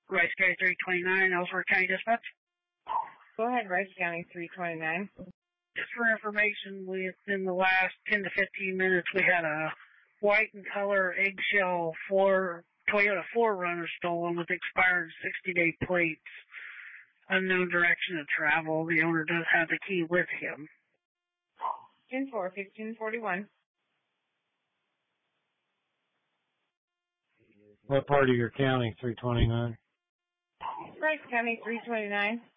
Rice County 329, Ellsworth County Dispatch. Go ahead, Rice County 329. Just for information, within the last 10 to 15 minutes, we had a white in color eggshell Toyota 4Runner stolen with expired 60-day plates. Unknown direction of travel. The owner does have the key with him. 10-4, 1541. What part of your county, 329? Rice County 329.